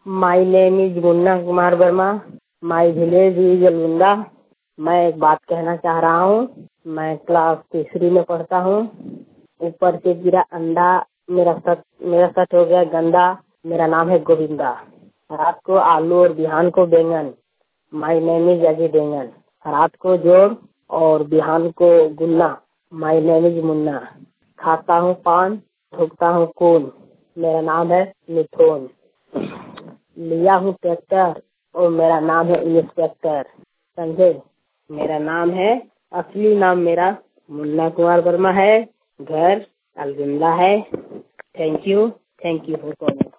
My name is Munna Kumar Verma. My village is Algunda. मैं एक बात कहना चाह रहा हूँ। मैं क्लास तीसरी में पढ़ता हूँ। ऊपर से गिरा अंडा, मेरा सच हो गया गंदा। मेरा नाम है गोविंदा। रात को आलू और बिहान को बैंगन। माई नेम इज अजय बैंगन। रात को जोड़ और बिहान को गुन्ना। My name is Munna. खाता हूँ पान, थूकता हूँ खून। मेरा नाम है मिथुन। लिया हूँ ट्रैक्टर और मेरा नाम है इंस्पेक्टर। समझे? मेरा नाम है, असली नाम मेरा मुन्ना कुमार वर्मा है। घर अलगुंदा है। Thank you for calling.